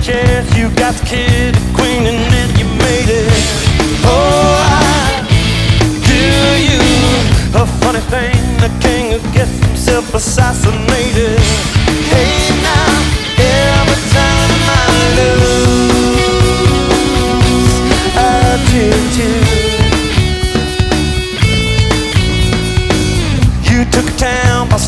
chairs. You got the kid, the queen, and then you made it. Oh, I do you a funny thing, the king who gets himself a sausage.